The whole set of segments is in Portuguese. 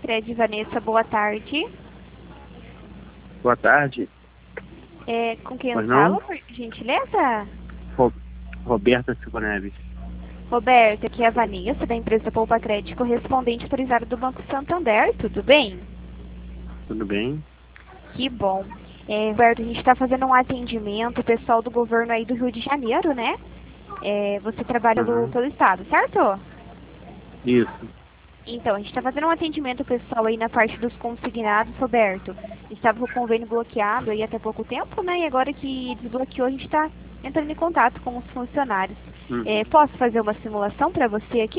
Sicredi, Vanessa, boa tarde. Boa tarde. Com quem eu Pois falo, não? por gentileza? Roberta Silva Neves. Roberto, aqui é a Vanessa, da empresa Poupa Crédito, correspondente autorizado do Banco Santander, tudo bem? Tudo bem? Que bom. Roberto, a gente está fazendo um atendimento pessoal do governo aí do Rio de Janeiro, né? Você trabalha Uhum. pelo Estado, certo? Isso. Então, a gente está fazendo um atendimento pessoal aí na parte dos consignados, Roberto. Estava com o convênio bloqueado aí até pouco tempo, né? E agora que desbloqueou, a gente está entrando em contato com os funcionários. Uhum. Posso fazer uma simulação para você aqui?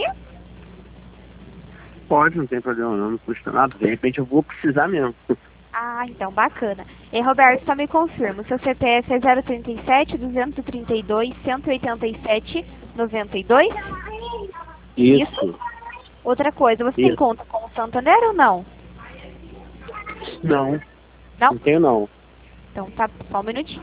Pode, não tem problema não custa nada. De repente eu vou precisar mesmo. Ah, então, bacana. Roberto, só me confirma, o seu CPF é 037 232 187 92? Isso. Outra coisa, você tem Isso. conta com o Santander ou não? Não, Não? não tenho não. Então tá, só um minutinho.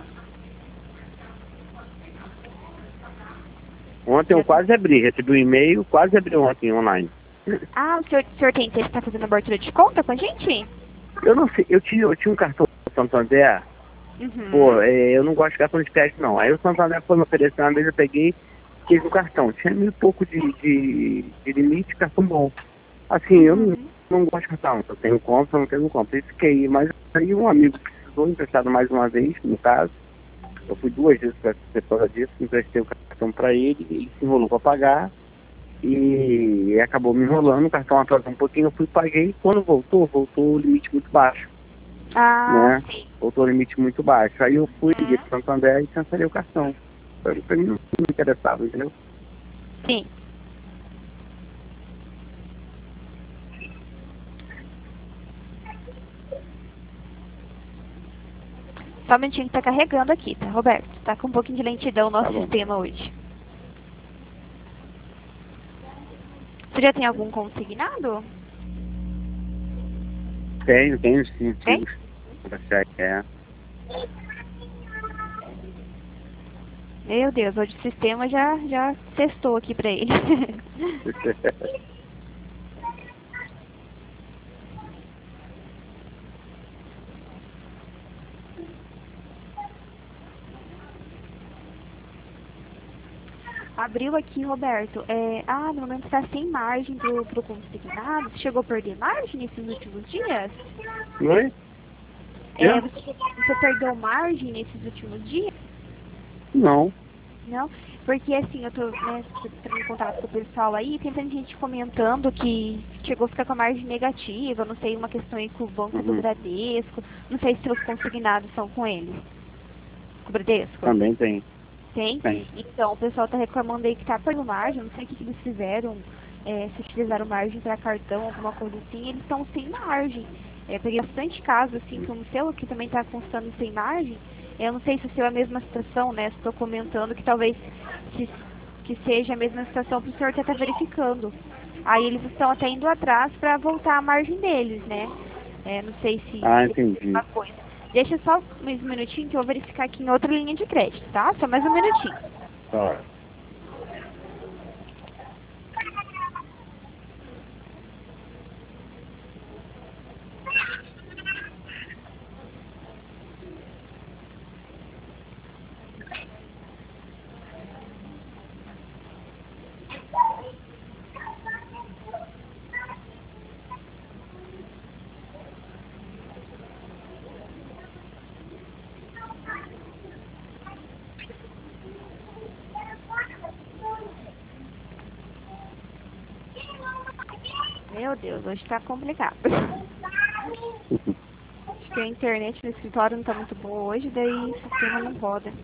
Ontem eu quase abri, recebi um e-mail, quase abri ontem online. Ah, o senhor tem interesse em estar fazendo abertura de conta com a gente? Eu não sei, eu tinha um cartão do Santander, Uhum. eu não gosto de cartão de crédito não. Aí o Santander foi me oferecer uma vez, eu peguei, fiz o cartão. Tinha mil e pouco de limite, cartão bom. Assim, eu Uhum. não gosto de cartão, eu tenho compra, não tenho compra. E fiquei, mas aí um amigo precisou, emprestado mais uma vez, no caso. Eu fui duas vezes para ser causa disso, emprestei o cartão para ele se enrolou para pagar e acabou me enrolando, o cartão atrasou um pouquinho, eu fui paguei, quando voltou o limite muito baixo, Ah, né? sim. Voltou o limite muito baixo. Aí eu fui, liguei Uhum. para Santander e cancelei o cartão. Pra mim não me interessava, entendeu? Sim. Só um minutinho que tá carregando aqui, tá, Roberto? Tá com um pouquinho de lentidão o Tá nosso bom. sistema hoje. Você já tem algum consignado? Tenho sim, Tem? sim. É. Meu Deus, hoje o sistema já testou aqui pra ele. Abriu aqui, Roberto. No momento está sem margem pro consignado. Você chegou a perder margem nesses últimos dias? Oi? É? Você perdeu margem nesses últimos dias? Não. Não? Porque assim, eu tô, né, entrando em contato com o pessoal aí, tem tanta gente comentando que chegou a ficar com a margem negativa, não sei, uma questão aí com o Banco do Uhum. Bradesco, não sei se os consignados são com eles. Com o Bradesco? Também tem. Tem? Tem. Então, o pessoal tá reclamando aí que tá perdendo margem, não sei o que eles fizeram, se utilizaram margem para cartão, alguma coisa assim, eles estão sem margem. Peguei bastante casos, assim, como o seu, que também tá constando sem margem. Eu não sei se o seu é a mesma situação, né? Estou comentando que talvez se, que seja a mesma situação para o senhor estar verificando. Aí eles estão até indo atrás para voltar a margem deles, né? Não sei Ah, se é a entendi. mesma coisa. Deixa só mais um minutinho que eu vou verificar aqui em outra linha de crédito, tá? Só mais um minutinho. Tá. Meu Deus, hoje tá complicado. Acho que a internet no escritório não tá muito boa hoje, daí o sistema não roda.